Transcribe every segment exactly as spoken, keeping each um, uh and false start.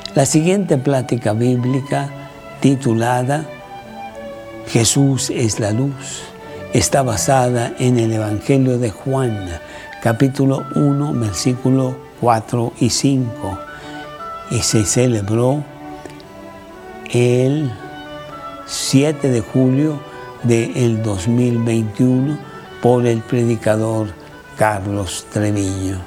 La siguiente plática bíblica, titulada Jesús es la luz, está basada en el Evangelio de Juan, capítulo uno, versículos cuatro y cinco, y se celebró el siete de julio del dos mil veintiuno por el predicador Carlos Treviño.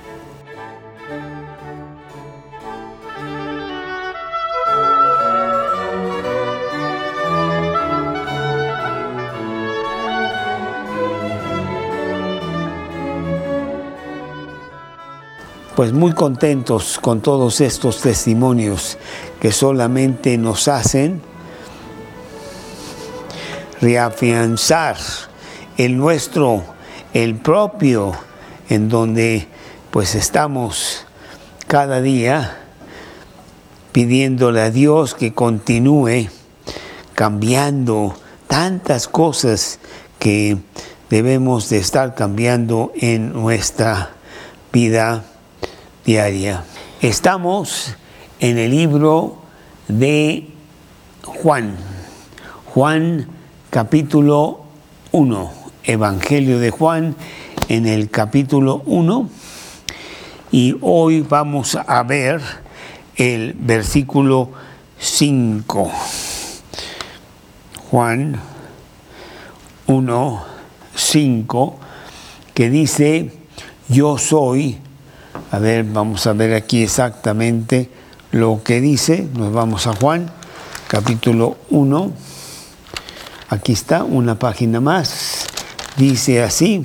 Pues muy contentos con todos estos testimonios que solamente nos hacen reafianzar el nuestro, el propio, en donde pues estamos cada día pidiéndole a Dios que continúe cambiando tantas cosas que debemos de estar cambiando en nuestra vida diaria. Estamos en el libro de Juan, Juan capítulo uno, Evangelio de Juan en el capítulo uno, y hoy vamos a ver el versículo cinco. Juan uno, cinco, que dice: yo soy. A ver, vamos a ver aquí exactamente lo que dice. Nos vamos a Juan, capítulo uno. Aquí está, una página más. Dice así: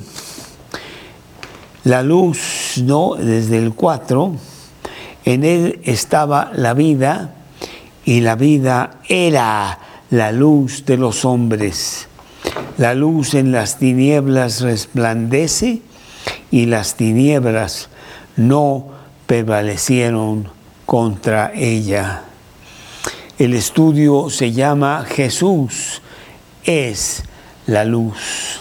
la luz, no, desde el cuatro, en él estaba la vida, y la vida era la luz de los hombres. La luz en las tinieblas resplandece, y las tinieblas no prevalecieron contra ella. El estudio se llama Jesús es la luz.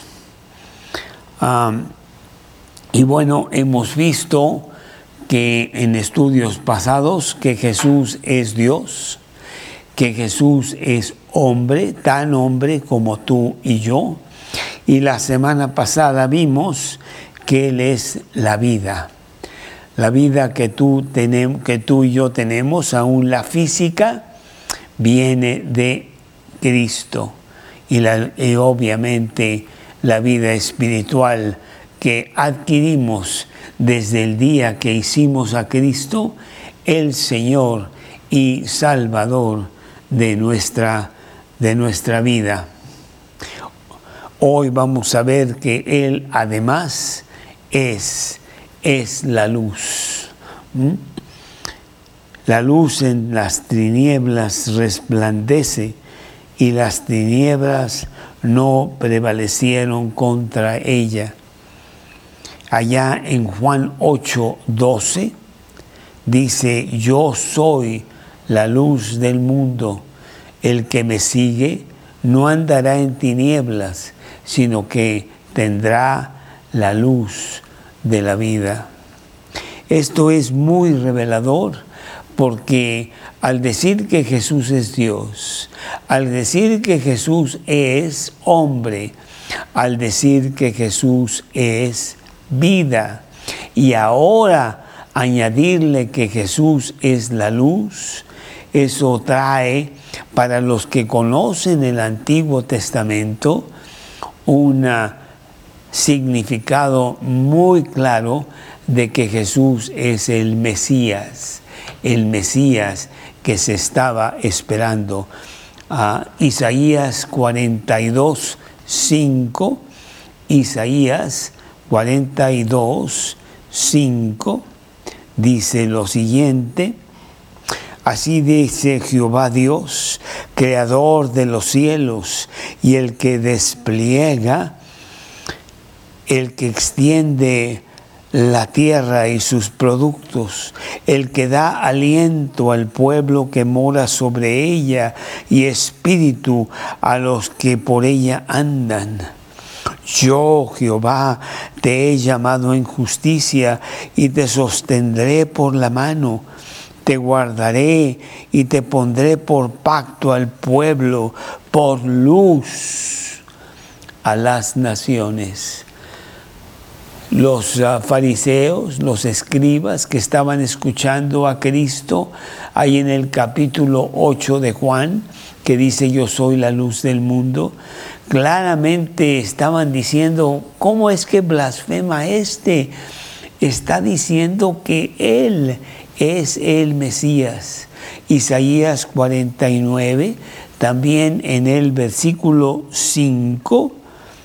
Um, y bueno, hemos visto que en estudios pasados que Jesús es Dios, que Jesús es hombre, tan hombre como tú y yo. Y la semana pasada vimos que Él es la vida. La vida que tú, tenem, que tú y yo tenemos, aún la física, viene de Cristo. Y, la, y obviamente la vida espiritual que adquirimos desde el día que hicimos a Cristo, el Señor y Salvador de nuestra, de nuestra vida. Hoy vamos a ver que Él además es es la luz. ¿Mm? La luz en las tinieblas resplandece, y las tinieblas no prevalecieron contra ella. Allá en Juan ocho, doce, dice: yo soy la luz del mundo. El que me sigue no andará en tinieblas, sino que tendrá la luz de la vida. Esto es muy revelador, porque al decir que Jesús es Dios, al decir que Jesús es hombre, al decir que Jesús es vida, y ahora añadirle que Jesús es la luz, eso trae para los que conocen el Antiguo Testamento una significado muy claro de que Jesús es el Mesías, el Mesías que se estaba esperando. Uh, Isaías cuarenta y dos, cinco, Isaías cuarenta y dos, cinco, dice lo siguiente: así dice Jehová Dios, creador de los cielos, y el que despliega, el que extiende la tierra y sus productos, el que da aliento al pueblo que mora sobre ella, y espíritu a los que por ella andan. Yo, Jehová, te he llamado en justicia, y te sostendré por la mano, te guardaré y te pondré por pacto al pueblo, por luz a las naciones. Los uh, fariseos, los escribas que estaban escuchando a Cristo, ahí en el capítulo ocho de Juan, que dice yo soy la luz del mundo, claramente estaban diciendo, ¿cómo es que blasfema este? Está diciendo que Él es el Mesías. Isaías cuarenta y nueve, también en el versículo cinco,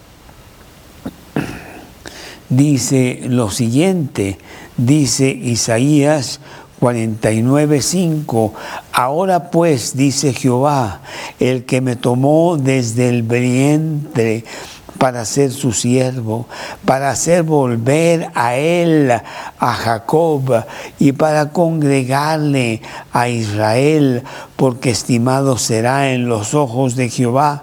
dice lo siguiente, dice Isaías cuarenta y nueve, cinco, ahora pues, dice Jehová, el que me tomó desde el vientre para ser su siervo, para hacer volver a él, a Jacob, y para congregarle a Israel, porque estimado será en los ojos de Jehová.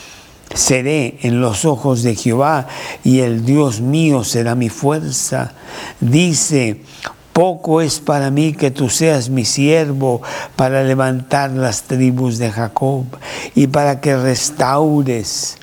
Seré en los ojos de Jehová, y el Dios mío será mi fuerza. Dice, poco es para mí que tú seas mi siervo para levantar las tribus de Jacob y para que restaures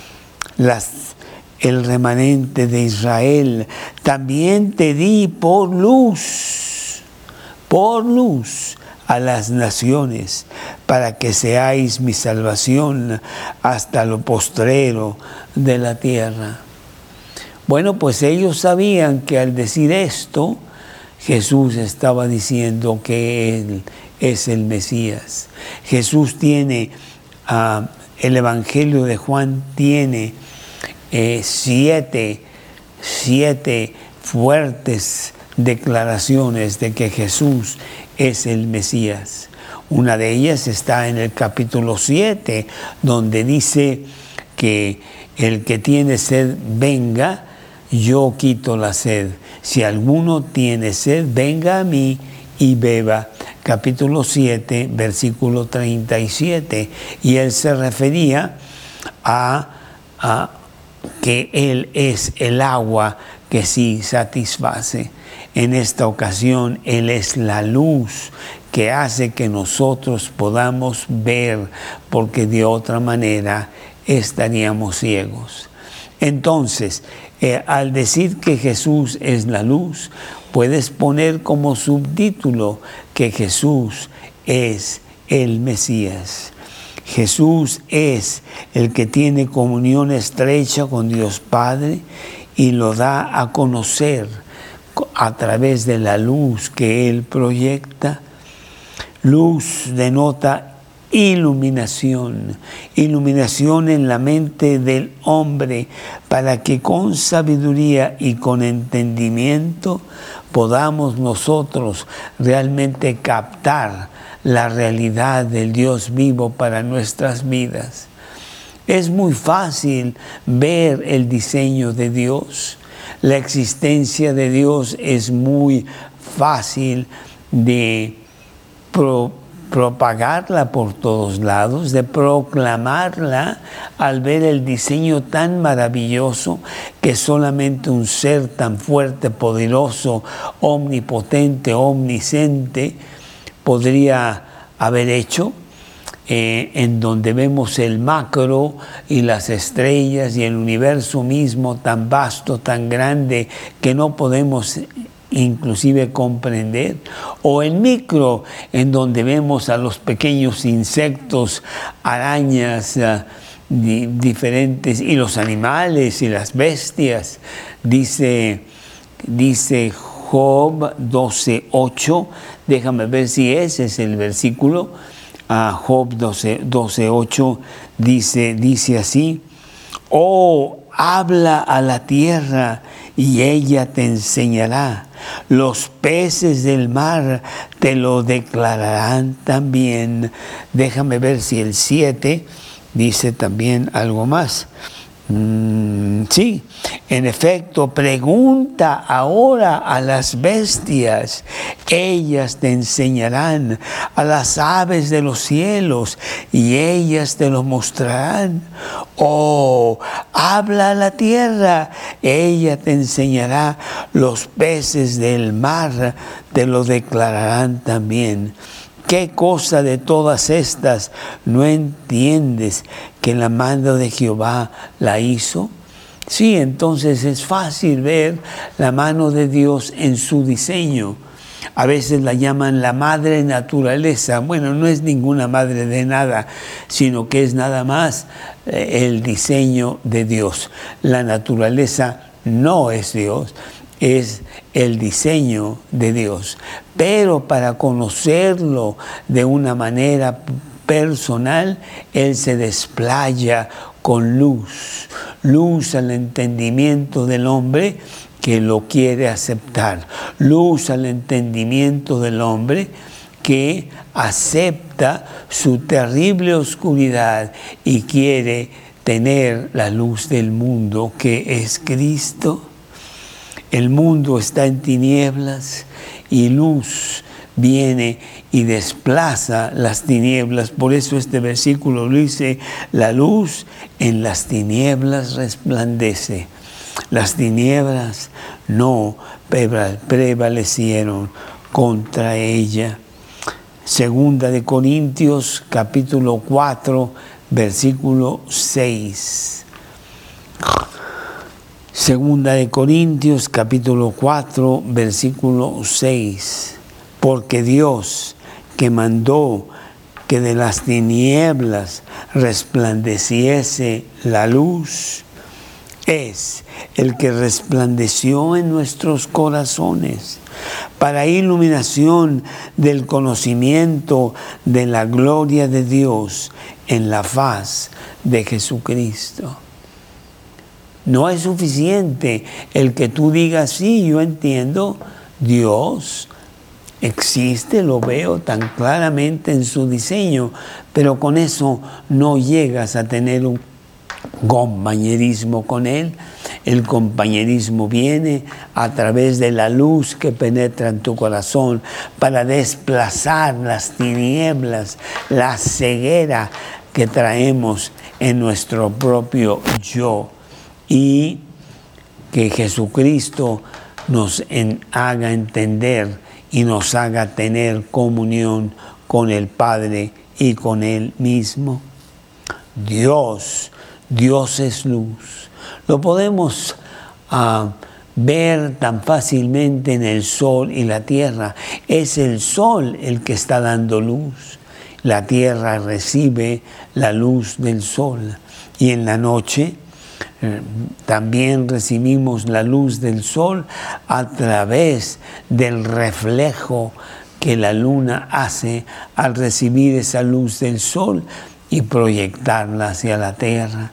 las, el remanente de Israel. También te di por luz, por luz a las naciones, para que seáis mi salvación hasta lo postrero de la tierra. Bueno, pues ellos sabían que al decir esto, Jesús estaba diciendo que Él es el Mesías. Jesús tiene, uh, el Evangelio de Juan tiene eh, siete, siete fuertes declaraciones de que Jesús es el Mesías. Una de ellas está en el capítulo siete, donde dice que el que tiene sed venga, yo quito la sed. Si alguno tiene sed, venga a mí y beba. Capítulo siete, versículo treinta y siete. Y él se refería a, a que Él es el agua que sí satisface. En esta ocasión, Él es la luz que hace que nosotros podamos ver, porque de otra manera estaríamos ciegos. Entonces, eh, al decir que Jesús es la luz, puedes poner como subtítulo que Jesús es el Mesías. Jesús es el que tiene comunión estrecha con Dios Padre y lo da a conocer a través de la luz que Él proyecta. Luz denota iluminación, iluminación en la mente del hombre, para que con sabiduría y con entendimiento podamos nosotros realmente captar la realidad del Dios vivo para nuestras vidas. Es muy fácil ver el diseño de Dios. La existencia de Dios es muy fácil de pro, propagarla por todos lados, de proclamarla al ver el diseño tan maravilloso que solamente un ser tan fuerte, poderoso, omnipotente, omnisciente podría haber hecho. Eh, en donde vemos el macro y las estrellas y el universo mismo tan vasto, tan grande, que no podemos inclusive comprender, o el micro, en donde vemos a los pequeños insectos, arañas, uh, di diferentes, y los animales y las bestias. Dice, dice Job doce ocho, déjame ver si ese es el versículo. A Job doce ocho dice, dice así: oh, habla a la tierra y ella te enseñará. Los peces del mar te lo declararán también. Déjame ver si el siete dice también algo más. Mm, sí, En efecto, pregunta ahora a las bestias, ellas te enseñarán, a las aves de los cielos, y ellas te lo mostrarán. Oh, habla a la tierra, ella te enseñará, los peces del mar te lo declararán también. ¿Qué cosa de todas estas no entiendes que la mano de Jehová la hizo? Sí, entonces es fácil ver la mano de Dios en su diseño. A veces la llaman la madre naturaleza. Bueno, no es ninguna madre de nada, sino que es nada más el diseño de Dios. La naturaleza no es Dios, es el diseño de Dios. Pero para conocerlo de una manera personal, Él se desplaya con luz, luz al entendimiento del hombre que lo quiere aceptar, luz al entendimiento del hombre que acepta su terrible oscuridad y quiere tener la luz del mundo que es Cristo. El mundo está en tinieblas y luz viene y desplaza las tinieblas. Por eso este versículo dice, la luz en las tinieblas resplandece. Las tinieblas no prevalecieron contra ella. Segunda de Corintios, capítulo cuatro, versículo seis. Segunda de Corintios, capítulo cuatro, versículo seis. Porque Dios, que mandó que de las tinieblas resplandeciese la luz, es el que resplandeció en nuestros corazones para iluminación del conocimiento de la gloria de Dios en la faz de Jesucristo. No es suficiente el que tú digas, sí, yo entiendo, Dios existe, lo veo tan claramente en su diseño, pero con eso no llegas a tener un compañerismo con Él. El compañerismo viene a través de la luz que penetra en tu corazón para desplazar las tinieblas, la ceguera que traemos en nuestro propio yo, y que Jesucristo nos en, haga entender y nos haga tener comunión con el Padre y con Él mismo. Dios, Dios es luz. Lo podemos uh, ver tan fácilmente en el sol y la tierra. Es el sol el que está dando luz. La tierra recibe la luz del sol. Y en la noche eh, también recibimos la luz del sol a través del reflejo que la luna hace al recibir esa luz del sol y proyectarla hacia la tierra.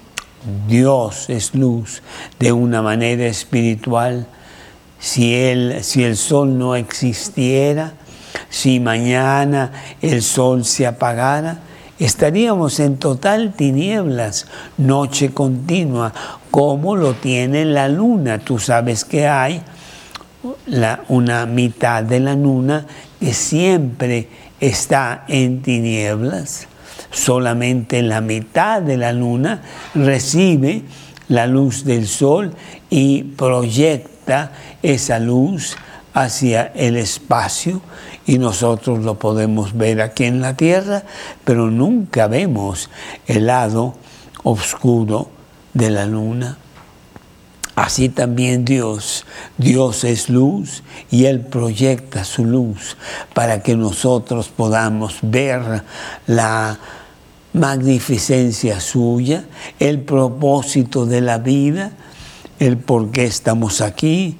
Dios es luz de una manera espiritual. Si, él, si el sol no existiera, si mañana el sol se apagara, estaríamos en total tinieblas, noche continua, como lo tiene la luna. Tú sabes que hay la, una mitad de la luna que siempre está en tinieblas. Solamente la mitad de la luna recibe la luz del sol y proyecta esa luz hacia el espacio, y nosotros lo podemos ver aquí en la tierra, pero nunca vemos el lado oscuro de la luna. Así también Dios, Dios es luz y Él proyecta su luz para que nosotros podamos ver la magnificencia suya, el propósito de la vida, el por qué estamos aquí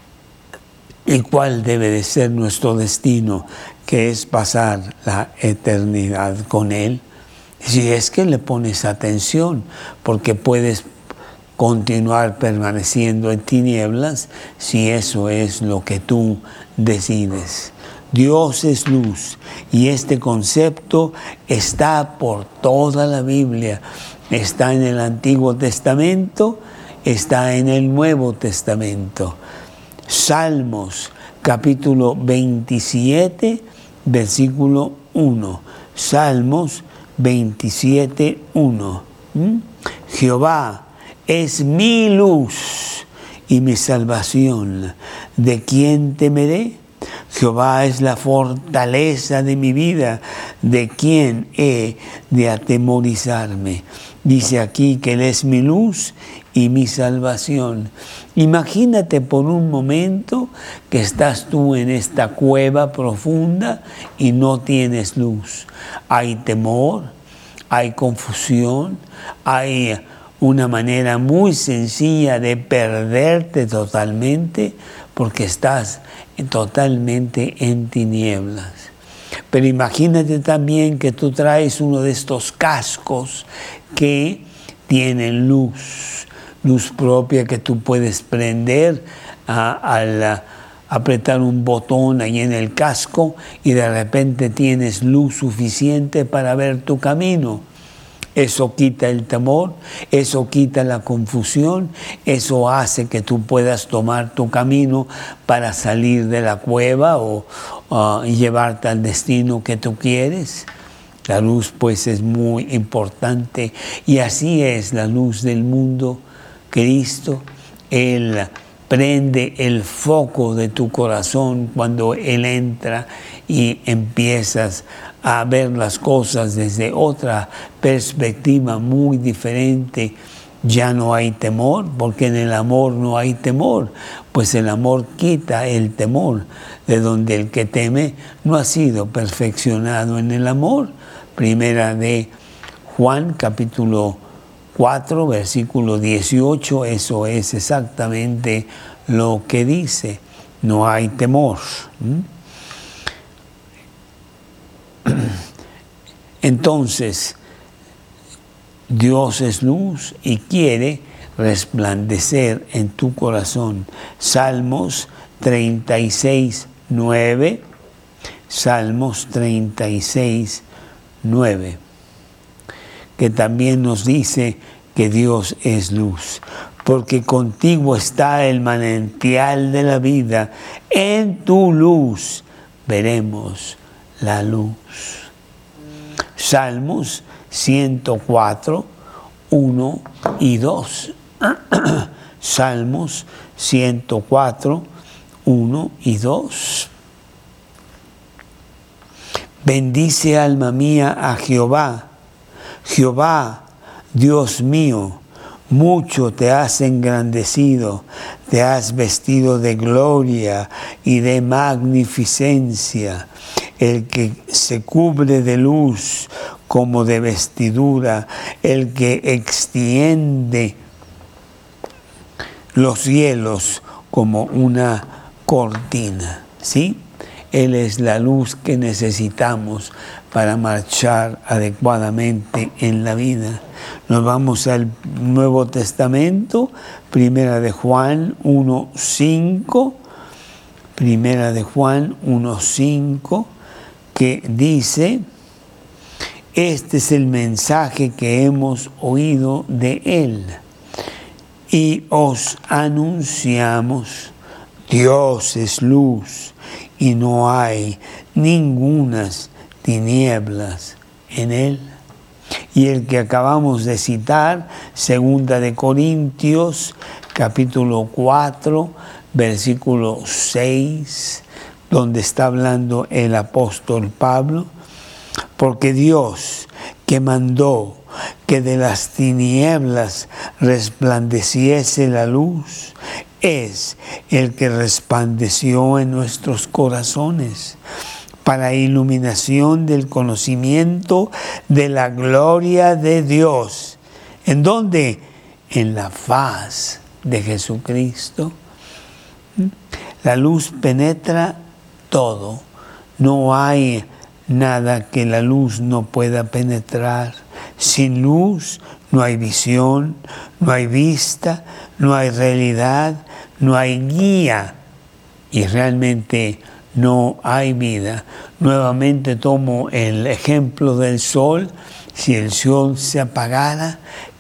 y cuál debe de ser nuestro destino, que es pasar la eternidad con Él. Si es que le pones atención, porque puedes continuar permaneciendo en tinieblas si eso es lo que tú decides. Dios es luz y este concepto está por toda la Biblia. Está en el Antiguo Testamento está en el Nuevo Testamento. Salmos, capítulo veintisiete, versículo uno. Salmos veintisiete, uno. ¿Mm? Jehová es mi luz y mi salvación. ¿De quién temeré? Jehová es la fortaleza de mi vida. ¿De quién he de atemorizarme? Dice aquí que Él es mi luz y mi salvación. Imagínate por un momento que estás tú en esta cueva profunda y no tienes luz. Hay temor, hay confusión, hay una manera muy sencilla de perderte totalmente porque estás totalmente en tinieblas. Pero imagínate también que tú traes uno de estos cascos que tienen luz, luz propia que tú puedes prender a, al a, apretar un botón ahí en el casco y de repente tienes luz suficiente para ver tu camino. Eso quita el temor, eso quita la confusión, eso hace que tú puedas tomar tu camino para salir de la cueva o uh, llevarte al destino que tú quieres. La luz pues es muy importante y así es la luz del mundo. Cristo, Él prende el foco de tu corazón cuando Él entra y empiezas a ver las cosas desde otra perspectiva muy diferente. Ya no hay temor, porque en el amor no hay temor, pues el amor quita el temor, de donde el que teme no ha sido perfeccionado en el amor. Primera de Juan, capítulo cuatro, versículo dieciocho, eso es exactamente lo que dice. No hay temor. ¿Mm? Entonces, Dios es luz y quiere resplandecer en tu corazón. Salmos treinta y seis, nueve. Salmos treinta y seis, nueve. Que también nos dice que Dios es luz. Porque contigo está el manantial de la vida. En tu luz veremos la luz. Salmos ciento cuatro, uno y dos. Salmos ciento cuatro, uno y dos. Bendice alma mía a Jehová. Jehová, Dios mío, mucho te has engrandecido, te has vestido de gloria y de magnificencia. El que se cubre de luz como de vestidura, el que extiende los cielos como una cortina, ¿sí? Él es la luz que necesitamos para marchar adecuadamente en la vida. Nos vamos al Nuevo Testamento, Primera de Juan uno, cinco, Primera de Juan uno, cinco, que dice: este es el mensaje que hemos oído de Él y os anunciamos: Dios es luz y no hay ningunas tinieblas en Él. Y el que acabamos de citar, Segunda de Corintios, capítulo cuatro, versículo seis, donde está hablando el apóstol Pablo, porque Dios, que mandó que de las tinieblas resplandeciese la luz, es el que resplandeció en nuestros corazones para iluminación del conocimiento de la gloria de Dios. ¿En dónde? En la faz de Jesucristo. La luz penetra todo. No hay nada que la luz no pueda penetrar. Sin luz no hay visión, no hay vista, no hay realidad, no hay guía y realmente no hay vida. Nuevamente tomo el ejemplo del sol. Si el sol se apagara,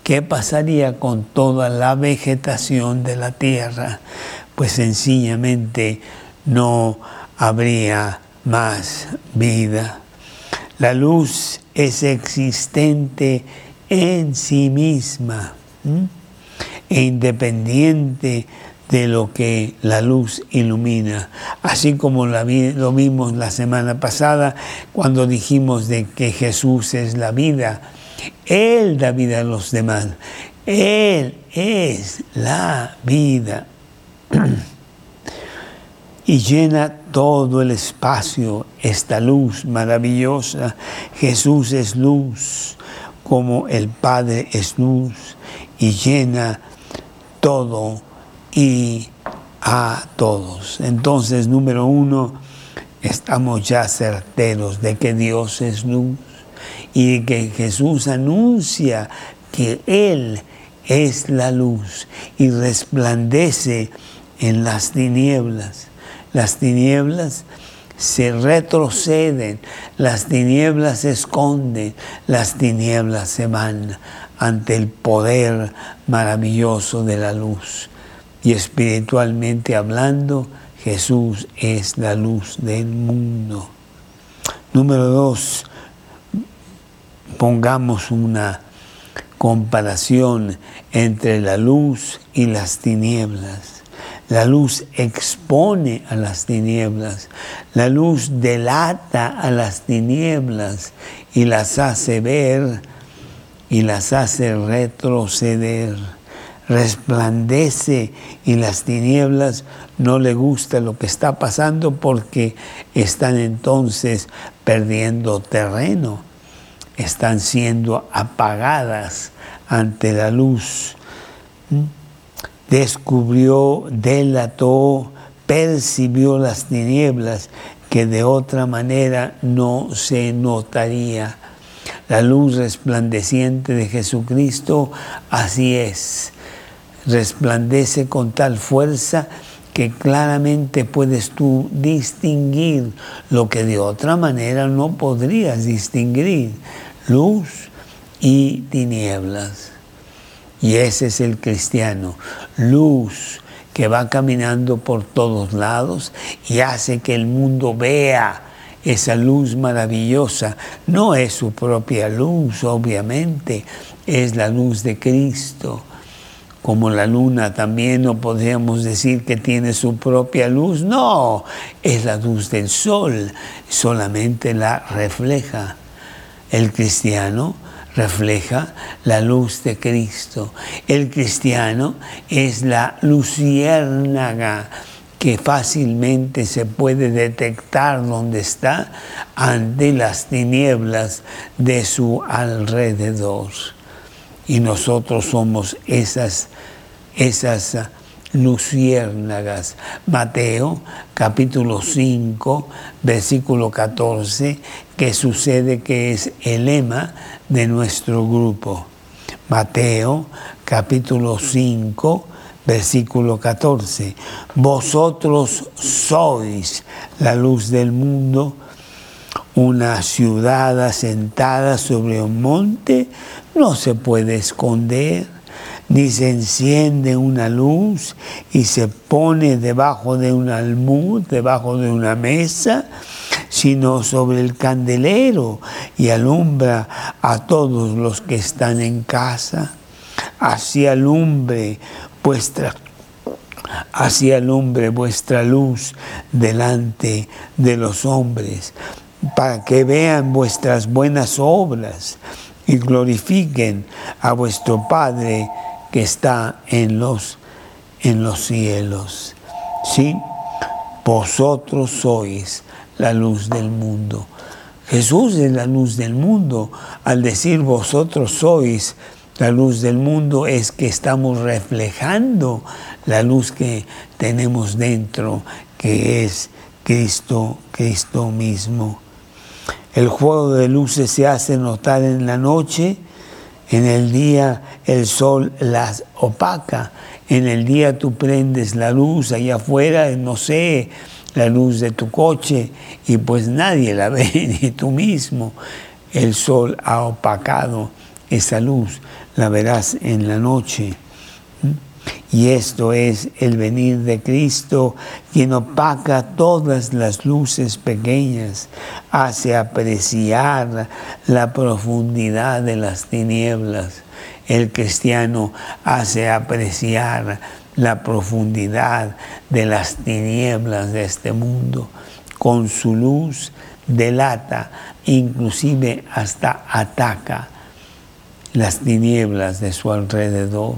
¿qué pasaría con toda la vegetación de la tierra? Pues sencillamente no habría más vida. La luz es existente en sí misma, ¿m? e independiente de lo que la luz ilumina. Así como la vi, lo vimos la semana pasada cuando dijimos de que Jesús es la vida. Él da vida a los demás. Él es la vida. Y llena todo el espacio esta luz maravillosa. Jesús es luz, como el Padre es luz, y llena todo y a todos. Entonces, número uno, estamos ya certeros de que Dios es luz y de que Jesús anuncia que Él es la luz y resplandece en las tinieblas. Las tinieblas se retroceden, las tinieblas se esconden, las tinieblas se van ante el poder maravilloso de la luz. Y espiritualmente hablando, Jesús es la luz del mundo. Número dos, pongamos una comparación entre la luz y las tinieblas. La luz expone a las tinieblas, la luz delata a las tinieblas y las hace ver y las hace retroceder. Resplandece y las tinieblas no le gusta lo que está pasando porque están entonces perdiendo terreno, están siendo apagadas ante la luz. Descubrió, delató, percibió las tinieblas que de otra manera no se notaría. La luz resplandeciente de Jesucristo, así es, resplandece con tal fuerza que claramente puedes tú distinguir lo que de otra manera no podrías distinguir, luz y tinieblas. Y ese es el cristiano, luz que va caminando por todos lados y hace que el mundo vea esa luz maravillosa. No es su propia luz, obviamente, es la luz de Cristo. Como la luna también no podríamos decir que tiene su propia luz, no, es la luz del sol, solamente la refleja. El cristiano refleja la luz de Cristo. El cristiano es la luciérnaga que fácilmente se puede detectar dónde está ante las tinieblas de su alrededor. Y nosotros somos esas, esas luciérnagas. Mateo capítulo cinco, versículo catorce, que sucede que es el lema de nuestro grupo. Mateo capítulo cinco, versículo catorce. Vosotros sois la luz del mundo. Una ciudad asentada sobre un monte no se puede esconder, ni se enciende una luz y se pone debajo de un almud, debajo de una mesa, sino sobre el candelero y alumbra a todos los que están en casa. Así alumbre vuestra, así alumbre vuestra luz delante de los hombres, para que vean vuestras buenas obras y glorifiquen a vuestro Padre que está en los, en los cielos. ¿Sí? Vosotros sois la luz del mundo. Jesús es la luz del mundo. Al decir vosotros sois la luz del mundo, es que estamos reflejando la luz que tenemos dentro, que es Cristo, Cristo mismo. El juego de luces se hace notar en la noche. En el día el sol las opaca. En el día tú prendes la luz allá afuera, no sé, la luz de tu coche, y pues nadie la ve, ni tú mismo. El sol ha opacado esa luz la verás en la noche. Y esto es el venir de Cristo, quien opaca todas las luces pequeñas, hace apreciar la profundidad de las tinieblas. El cristiano hace apreciar la profundidad de las tinieblas de este mundo. Con su luz delata, inclusive hasta ataca las tinieblas de su alrededor.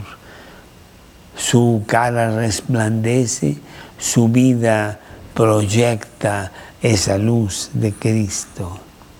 Su cara resplandece, su vida proyecta esa luz de Cristo.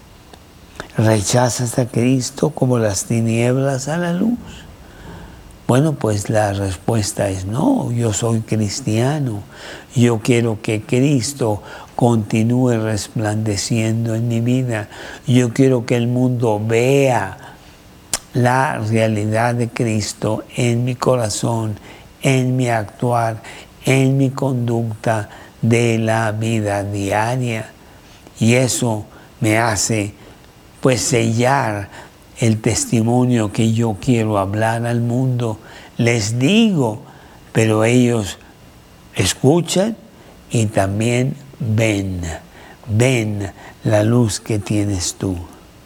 ¿Rechazas a Cristo como las tinieblas a la luz? Bueno, pues la respuesta es no, yo soy cristiano. Yo quiero que Cristo continúe resplandeciendo en mi vida. Yo quiero que el mundo vea la realidad de Cristo en mi corazón, en mi actuar, en mi conducta de la vida diaria. Y eso me hace pues sellar el testimonio que yo quiero hablar al mundo. Les digo, pero ellos escuchan y también ven, ven la luz que tienes tú.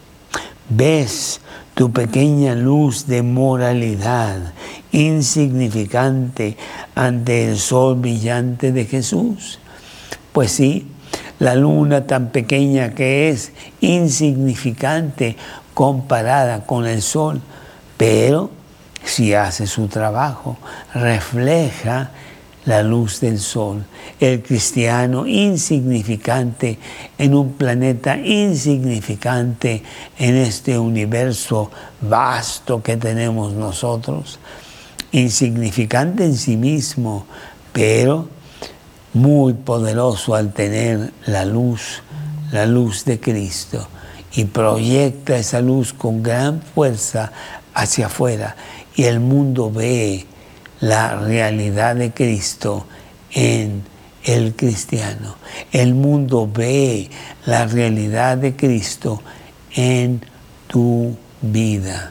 ¿Ves tu pequeña luz de moralidad insignificante ante el sol brillante de Jesús? Pues sí, la luna tan pequeña que es insignificante comparada con el sol, pero si hace su trabajo, refleja la luz del sol. El cristiano insignificante en un planeta insignificante en este universo vasto que tenemos nosotros, insignificante en sí mismo, pero muy poderoso al tener la luz, la luz de Cristo, y proyecta esa luz con gran fuerza hacia afuera, y el mundo ve la realidad de Cristo en el cristiano. El mundo ve la realidad de Cristo en tu vida.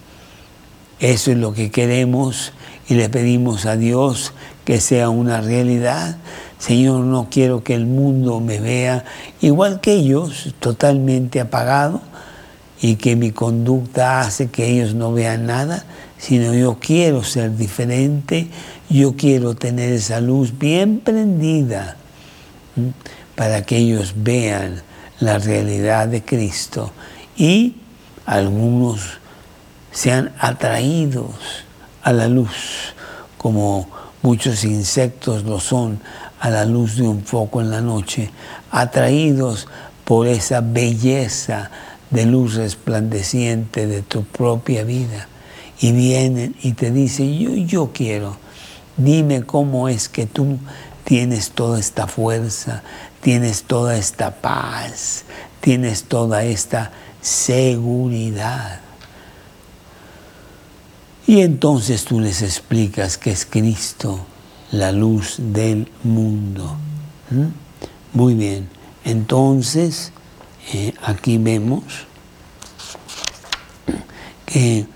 Eso es lo que queremos y le pedimos a Dios que sea una realidad. Señor, no quiero que el mundo me vea igual que ellos, totalmente apagado, y que mi conducta hace que ellos no vean nada, sino yo quiero ser diferente, yo quiero tener esa luz bien prendida, ¿sí?, para que ellos vean la realidad de Cristo y algunos sean atraídos a la luz, como muchos insectos lo son a la luz de un foco en la noche, atraídos por esa belleza de luz resplandeciente de tu propia vida. Y vienen y te dicen, yo, yo quiero, dime cómo es que tú tienes toda esta fuerza, tienes toda esta paz, tienes toda esta seguridad. Y entonces tú les explicas que es Cristo, la luz del mundo. ¿Mm? Muy bien, entonces eh, aquí vemos que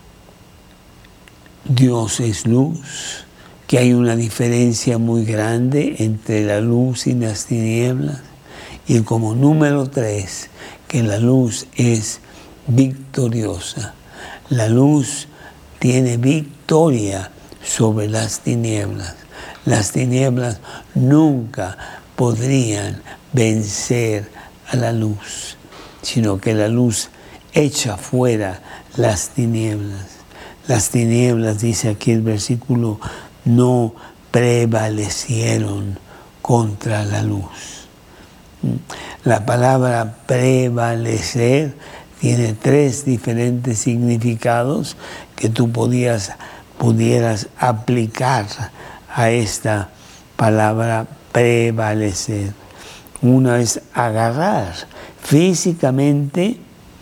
Dios es luz, que hay una diferencia muy grande entre la luz y las tinieblas, y como número tres, que la luz es victoriosa. La luz tiene victoria sobre las tinieblas. Las tinieblas nunca podrían vencer a la luz, sino que la luz echa fuera las tinieblas. Las tinieblas, dice aquí el versículo, no prevalecieron contra la luz. La palabra prevalecer tiene tres diferentes significados que tú podías, pudieras aplicar a esta palabra prevalecer. Una es agarrar físicamente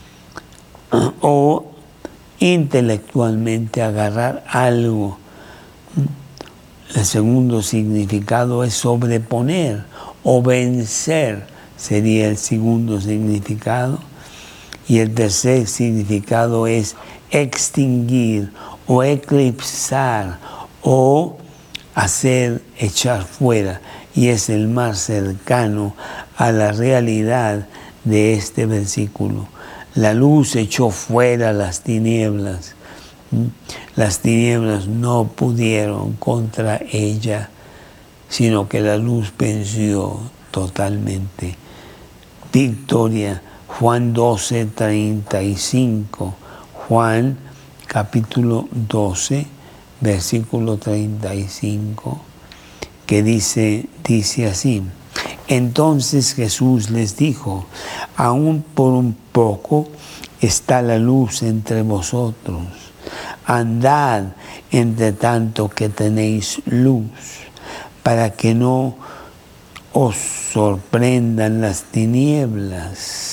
o intelectualmente, agarrar algo. El segundo significado es sobreponer o vencer, sería el segundo significado. Y el tercer significado es extinguir o eclipsar o hacer echar fuera. Y es el más cercano a la realidad de este versículo. La luz echó fuera las tinieblas. Las tinieblas no pudieron contra ella, sino que la luz venció totalmente. Victoria. Juan doce, treinta y cinco. Juan capítulo doce, versículo treinta y cinco, que dice, dice así: entonces Jesús les dijo, aún por un poco está la luz entre vosotros. Andad entre tanto que tenéis luz, para que no os sorprendan las tinieblas.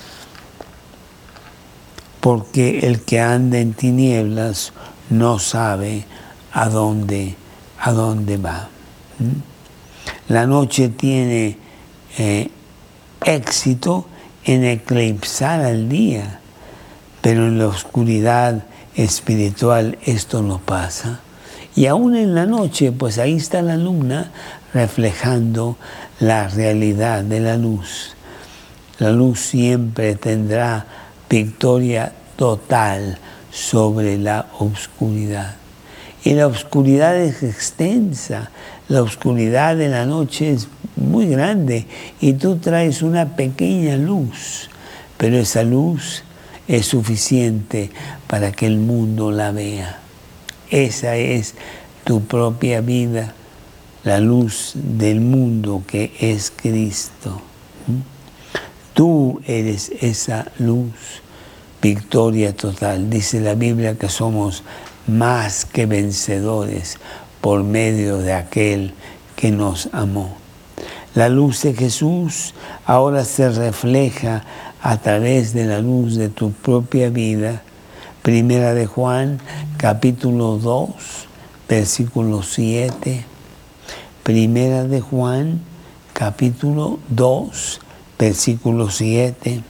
Porque el que anda en tinieblas no sabe a dónde, a dónde va. ¿Mm? La noche tiene eh, éxito en eclipsar al día, pero en la oscuridad espiritual esto no pasa. Y aún en la noche, pues ahí está la luna reflejando la realidad de la luz. La luz siempre tendrá victoria total sobre la oscuridad. Y la oscuridad es extensa, la oscuridad de la noche es muy grande y tú traes una pequeña luz, pero esa luz es suficiente para que el mundo la vea. Esa es tu propia vida, la luz del mundo que es Cristo. Tú eres esa luz, victoria total. Dice la Biblia que somos más que vencedores por medio de aquel que nos amó. La luz de Jesús ahora se refleja a través de la luz de tu propia vida. Primera de Juan, capítulo dos, versículo siete. Primera de Juan, capítulo dos, versículo siete.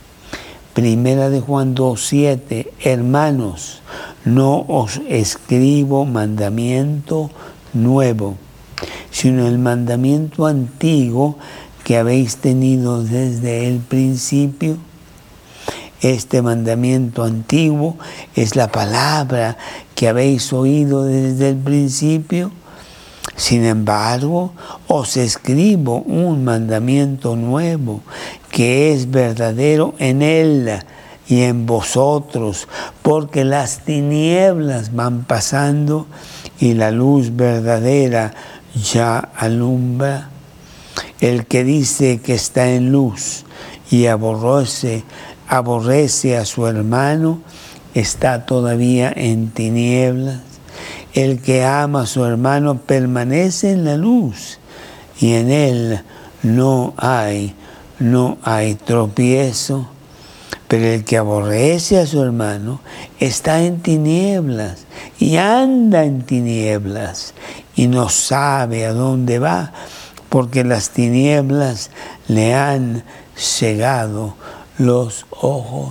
Primera de Juan dos, siete. Hermanos, no os escribo mandamiento nuevo, sino el mandamiento antiguo que habéis tenido desde el principio. Este mandamiento antiguo es la palabra que habéis oído desde el principio. Sin embargo, os escribo un mandamiento nuevo, que es verdadero en él y en vosotros, porque las tinieblas van pasando y la luz verdadera ya alumbra. El que dice que está en luz y aborrece, aborrece a su hermano, está todavía en tinieblas. El que ama a su hermano permanece en la luz y en él no hay, no hay tropiezo. Pero el que aborrece a su hermano está en tinieblas y anda en tinieblas y no sabe a dónde va, porque las tinieblas le han cegado los ojos.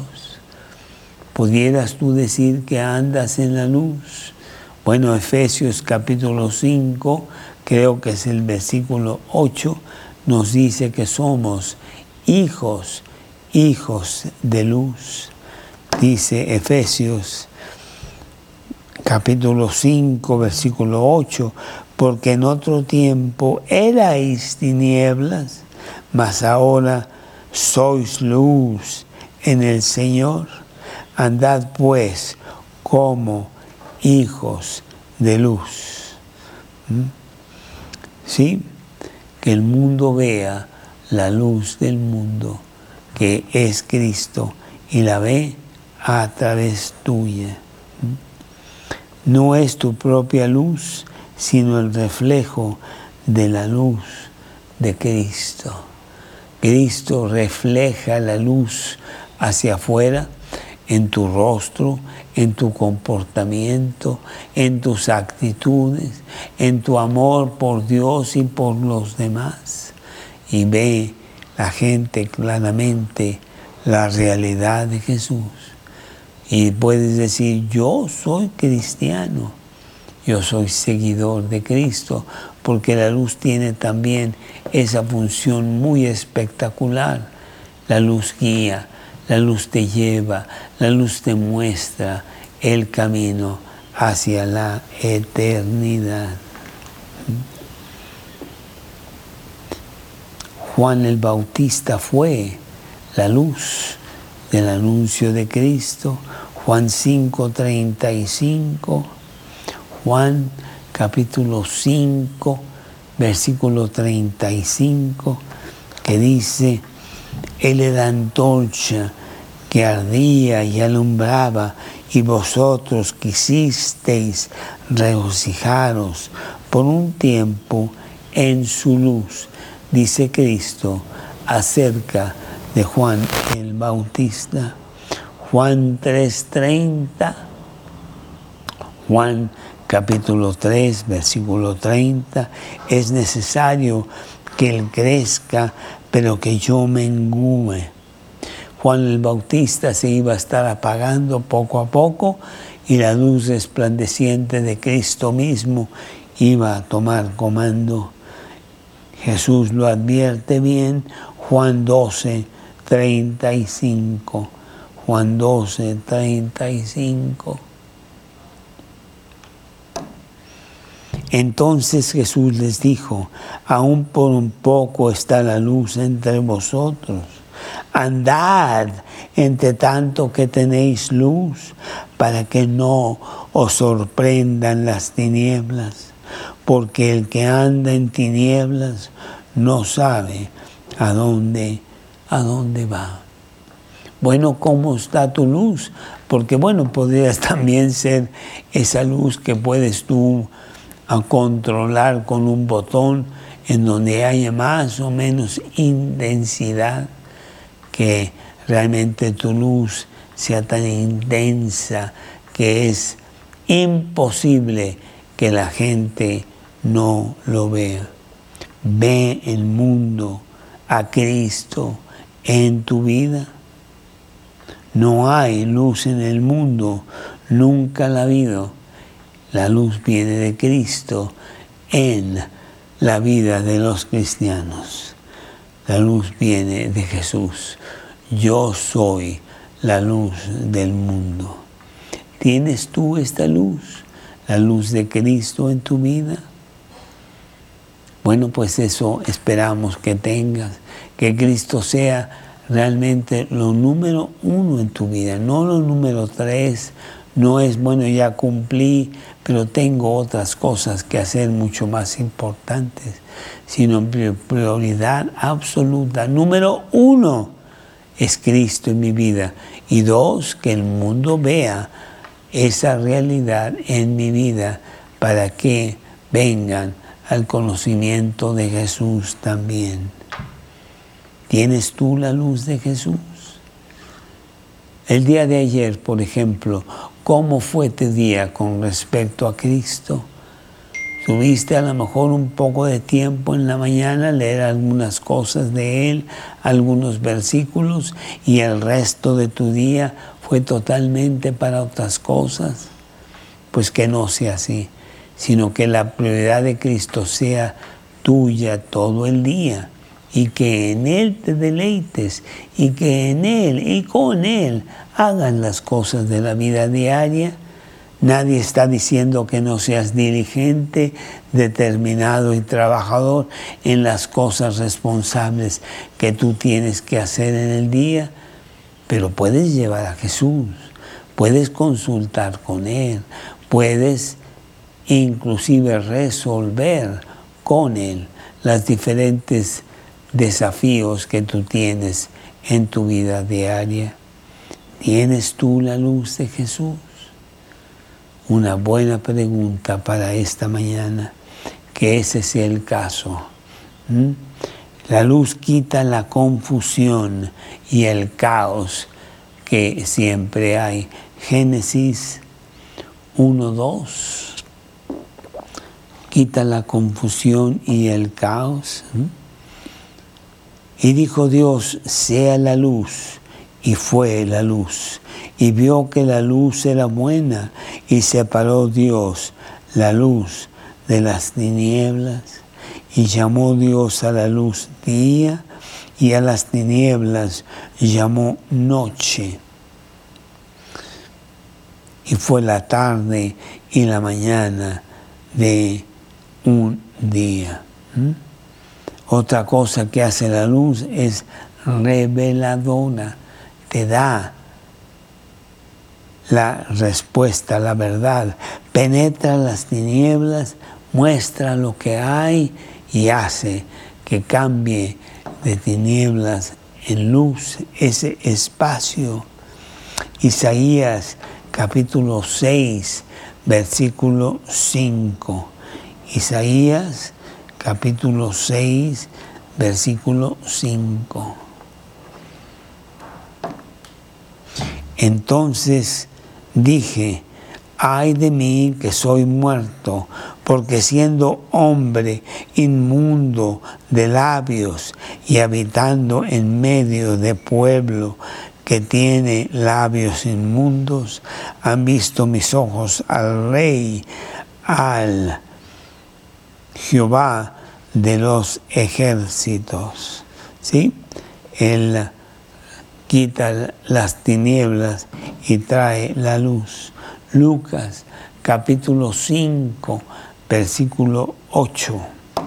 ¿Pudieras tú decir que andas en la luz? Bueno, Efesios capítulo cinco, creo que es el versículo ocho, nos dice que somos hijos, hijos de luz. Dice Efesios capítulo cinco, versículo ocho, porque en otro tiempo erais tinieblas, mas ahora sois luz en el Señor. Andad pues como hijos de luz. ¿Mm? ¿Sí? Que el mundo vea la luz del mundo, que es Cristo, y la ve a través tuya. ¿Mm? No es tu propia luz, sino el reflejo de la luz de Cristo. Cristo refleja la luz hacia afuera, en tu rostro, en tu comportamiento, en tus actitudes, en tu amor por Dios y por los demás. Y ve la gente claramente la realidad de Jesús. Y puedes decir, yo soy cristiano, yo soy seguidor de Cristo, porque la luz tiene también esa función muy espectacular. La luz guía, la luz te lleva, la luz te muestra el camino hacia la eternidad. Juan el Bautista fue la luz del anuncio de Cristo. Juan cinco, treinta y cinco. Juan capítulo cinco, versículo treinta y cinco, que dice, Él era antorcha que ardía y alumbraba, y vosotros quisisteis regocijaros por un tiempo en su luz. Dice Cristo acerca de Juan el Bautista. Juan tres, treinta. Juan capítulo tres, versículo treinta. Es necesario que Él crezca, pero que yo mengüe. Juan el Bautista se iba a estar apagando poco a poco y la luz resplandeciente de Cristo mismo iba a tomar comando. Jesús lo advierte bien, Juan doce, treinta y cinco. Juan doce, treinta y cinco. Entonces Jesús les dijo, aún por un poco está la luz entre vosotros. Andad entre tanto que tenéis luz, para que no os sorprendan las tinieblas, porque el que anda en tinieblas no sabe a dónde, a dónde va. Bueno, ¿cómo está tu luz? Porque bueno, podrías también ser esa luz que puedes tú a controlar con un botón en donde haya más o menos intensidad, que realmente tu luz sea tan intensa que es imposible que la gente no lo vea. Ve el mundo a Cristo en tu vida. No hay luz en el mundo, nunca la ha habido. La luz viene de Cristo en la vida de los cristianos. La luz viene de Jesús. Yo soy la luz del mundo. ¿Tienes tú esta luz? ¿La luz de Cristo en tu vida? Bueno, pues eso esperamos que tengas. Que Cristo sea realmente lo número uno en tu vida, no lo número tres. No es, bueno, ya cumplí, pero tengo otras cosas que hacer mucho más importantes, sino prioridad absoluta. Número uno es Cristo en mi vida. Y dos, que el mundo vea esa realidad en mi vida para que vengan al conocimiento de Jesús también. ¿Tienes tú la luz de Jesús? El día de ayer, por ejemplo, ¿cómo fue tu día con respecto a Cristo? ¿Tuviste a lo mejor un poco de tiempo en la mañana a leer algunas cosas de Él, algunos versículos, y el resto de tu día fue totalmente para otras cosas? Pues que no sea así, sino que la prioridad de Cristo sea tuya todo el día, y que en Él te deleites, y que en Él y con Él hagan las cosas de la vida diaria. Nadie está diciendo que no seas diligente, determinado y trabajador en las cosas responsables que tú tienes que hacer en el día, pero puedes llevar a Jesús, puedes consultar con Él, puedes inclusive resolver con Él las diferentes desafíos que tú tienes en tu vida diaria. ¿Tienes tú la luz de Jesús? Una buena pregunta para esta mañana, que ese sea el caso. ¿Mm? La luz quita la confusión y el caos que siempre hay. Génesis uno, dos. Quita la confusión y el caos. ¿Mm? Y dijo Dios, sea la luz, y fue la luz. Y vio que la luz era buena, y separó Dios la luz de las tinieblas. Y llamó Dios a la luz día, y a las tinieblas llamó noche. Y fue la tarde y la mañana de un día. ¿Mm? Otra cosa que hace la luz es reveladora, te da la respuesta, la verdad, penetra las tinieblas, muestra lo que hay y hace que cambie de tinieblas en luz ese espacio. Isaías capítulo seis, versículo cinco. Isaías capítulo seis, versículo cinco. Entonces dije, ay de mí que soy muerto, porque siendo hombre inmundo de labios y habitando en medio de pueblo que tiene labios inmundos, han visto mis ojos al Rey, al Jehová de los ejércitos. ¿Sí? Él quita las tinieblas y trae la luz. Lucas capítulo cinco, versículo ocho.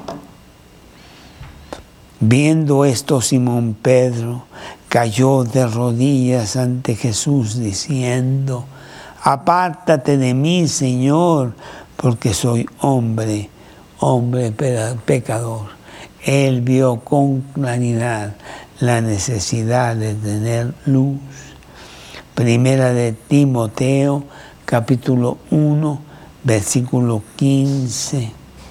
Viendo esto, Simón Pedro cayó de rodillas ante Jesús diciendo, apártate de mí, Señor, porque soy hombre, hombre pecador. Él vio con claridad la necesidad de tener luz. Primera de Timoteo, capítulo uno, versículo quince.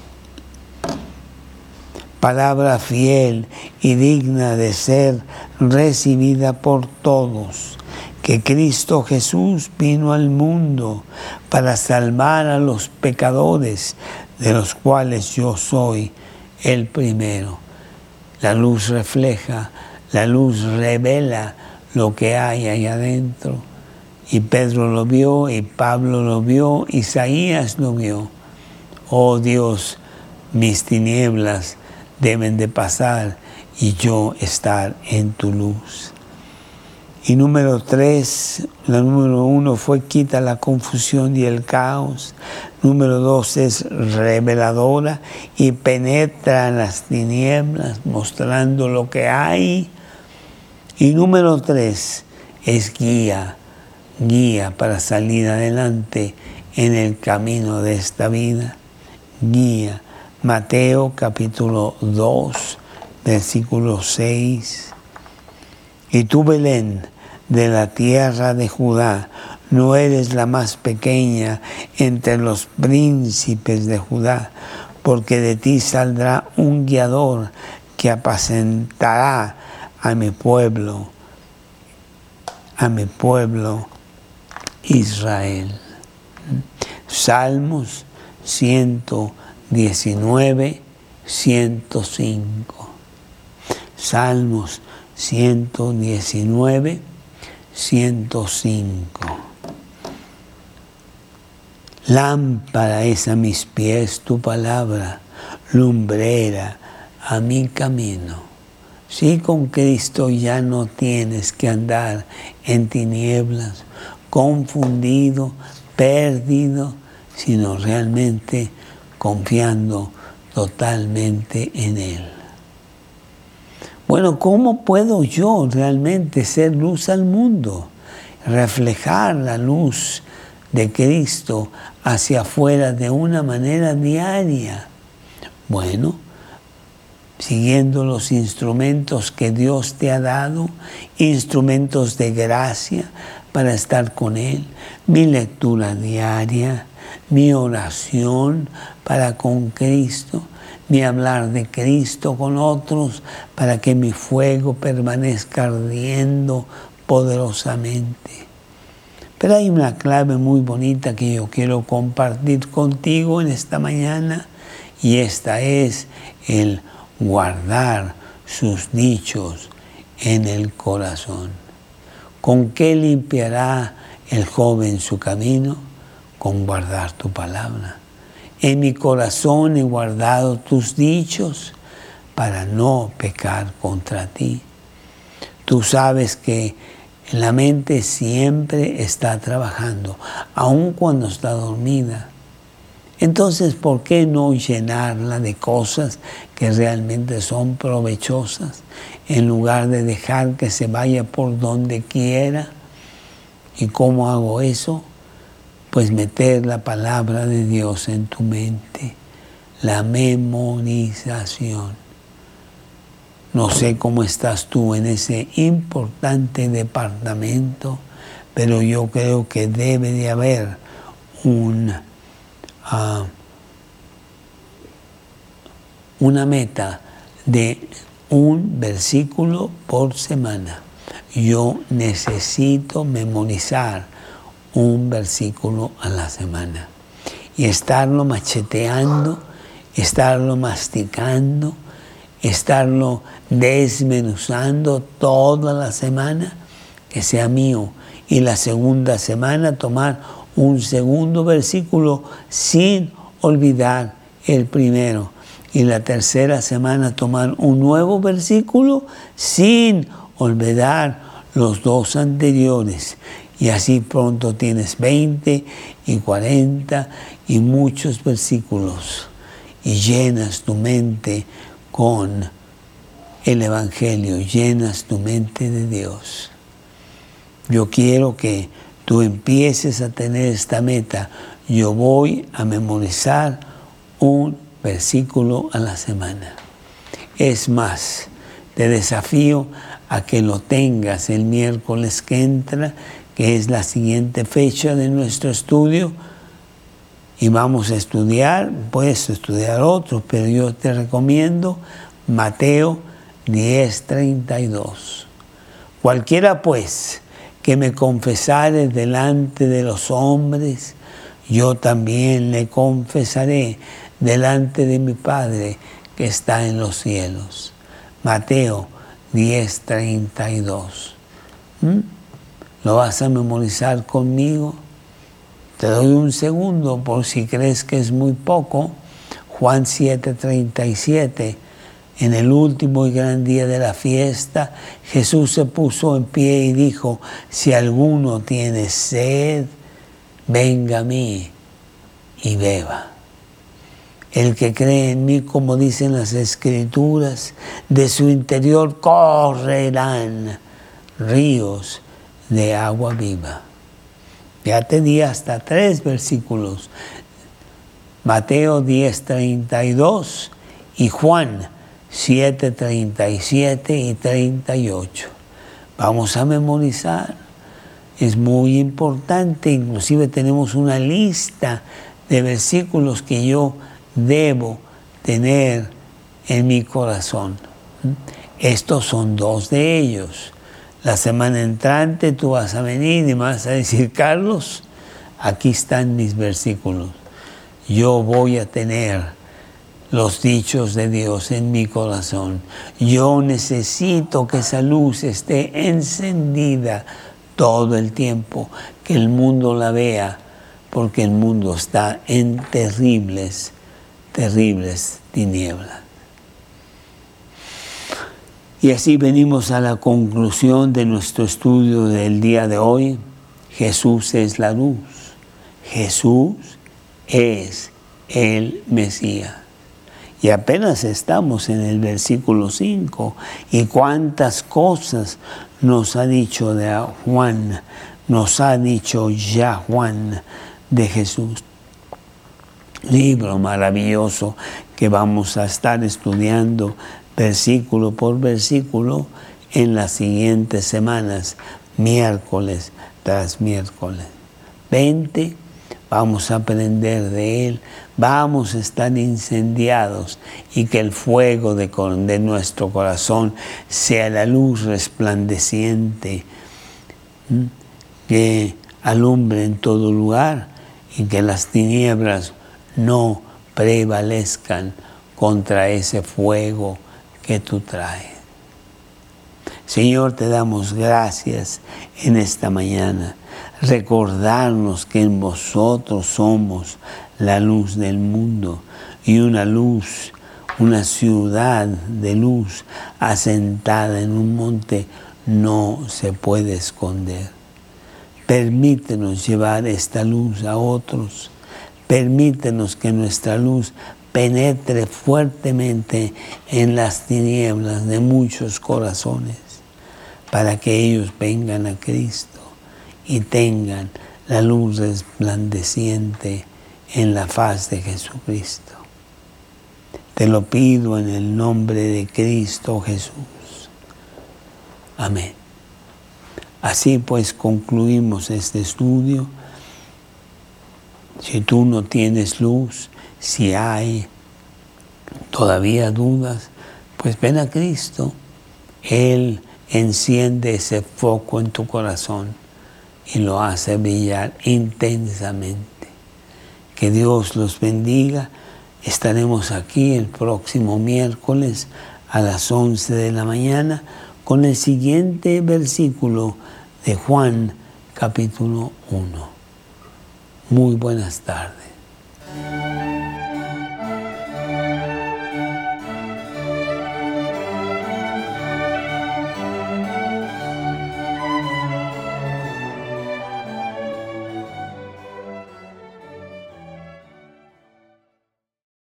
Palabra fiel y digna de ser recibida por todos, que Cristo Jesús vino al mundo para salvar a los pecadores, de los cuales yo soy el primero. La luz refleja, la luz revela lo que hay ahí adentro. Y Pedro lo vio, y Pablo lo vio, Isaías lo vio. Oh Dios, mis tinieblas deben de pasar y yo estar en tu luz. Y número tres, la número uno fue quita la confusión y el caos. Número dos es reveladora y penetra en las tinieblas mostrando lo que hay. Y número tres es guía, guía para salir adelante en el camino de esta vida. Guía. Mateo capítulo dos, versículo seis. Y tú, Belén, de la tierra de Judá, no eres la más pequeña entre los príncipes de Judá, porque de ti saldrá un guiador que apacentará a mi pueblo, a mi pueblo Israel. Salmos ciento diecinueve, ciento cinco. Salmos ciento diecinueve, ciento cinco. Lámpara es a mis pies tu palabra, lumbrera a mi camino. Sí, con Cristo ya no tienes que andar en tinieblas, confundido, perdido, sino realmente confiando totalmente en Él. Bueno, ¿cómo puedo yo realmente ser luz al mundo? Reflejar la luz de Cristo hacia afuera de una manera diaria. Bueno, siguiendo los instrumentos que Dios te ha dado, instrumentos de gracia para estar con Él, mi lectura diaria, mi oración para con Cristo, mi hablar de Cristo con otros para que mi fuego permanezca ardiendo poderosamente. Pero hay una clave muy bonita que yo quiero compartir contigo en esta mañana, y esta es el guardar sus dichos en el corazón. ¿Con qué limpiará el joven su camino? Con guardar tu palabra. En mi corazón he guardado tus dichos para no pecar contra ti. Tú sabes que la mente siempre está trabajando, aun cuando está dormida. Entonces, ¿por qué no llenarla de cosas que realmente son provechosas, en lugar de dejar que se vaya por donde quiera? ¿Y cómo hago eso? Pues meter la palabra de Dios en tu mente, la memorización. No sé cómo estás tú en ese importante departamento, pero yo creo que debe de haber un, uh, una meta de un versículo por semana. Yo necesito memorizar un versículo a la semana y estarlo macheteando, estarlo masticando, estarlo desmenuzando toda la semana, que sea mío. Y la segunda semana tomar un segundo versículo sin olvidar el primero. Y la tercera semana tomar un nuevo versículo sin olvidar los dos anteriores. Y así pronto tienes veinte y cuarenta y muchos versículos. Y llenas tu mente con el Evangelio, llenas tu mente de Dios. Yo quiero que tú empieces a tener esta meta. Yo voy a memorizar un versículo a la semana. Es más, te desafío a que lo tengas el miércoles que entra, que es la siguiente fecha de nuestro estudio, y vamos a estudiar, puedes estudiar otros, pero yo te recomiendo Mateo diez, treinta y dos. Cualquiera pues que me confesare delante de los hombres, yo también le confesaré delante de mi Padre que está en los cielos. Mateo diez, treinta y dos. ¿Mm? ¿Lo vas a memorizar conmigo? Te doy un segundo por si crees que es muy poco. Juan siete, treinta y siete. En el último y gran día de la fiesta, Jesús se puso en pie y dijo: si alguno tiene sed, venga a mí y beba. El que cree en mí, como dicen las Escrituras, de su interior correrán ríos de agua viva. Ya te di hasta tres versículos. Mateo diez, treinta y dos y Juan siete, treinta y siete y treinta y ocho. Vamos a memorizar. Es muy importante. Inclusive tenemos una lista de versículos que yo debo tener en mi corazón. Estos son dos de ellos. La semana entrante tú vas a venir y me vas a decir: Carlos, aquí están mis versículos. Yo voy a tener los dichos de Dios en mi corazón. Yo necesito que esa luz esté encendida todo el tiempo, que el mundo la vea, porque el mundo está en terribles, terribles tinieblas. Y así venimos a la conclusión de nuestro estudio del día de hoy. Jesús es la luz. Jesús es el Mesías. Y apenas estamos en el versículo cinco. Y cuántas cosas nos ha dicho de Juan, nos ha dicho ya Juan de Jesús. Libro maravilloso que vamos a estar estudiando versículo por versículo en las siguientes semanas, miércoles tras miércoles. Vente, vamos a aprender de Él, vamos a estar incendiados y que el fuego de, de nuestro corazón sea la luz resplandeciente ¿sí? que alumbre en todo lugar y que las tinieblas no prevalezcan contra ese fuego que tú traes. Señor, te damos gracias en esta mañana. Recordarnos que en vosotros somos la luz del mundo y una luz, una ciudad de luz asentada en un monte no se puede esconder. Permítenos llevar esta luz a otros. Permítenos que nuestra luz penetre fuertemente en las tinieblas de muchos corazones, para que ellos vengan a Cristo y tengan la luz resplandeciente en la faz de Jesucristo. Te lo pido en el nombre de Cristo Jesús. Amén. Así pues concluimos este estudio. Si tú no tienes luz, si hay todavía dudas, pues ven a Cristo. Él enciende ese foco en tu corazón y lo hace brillar intensamente. Que Dios los bendiga. Estaremos aquí el próximo miércoles a las once de la mañana con el siguiente versículo de Juan capítulo uno. Muy buenas tardes.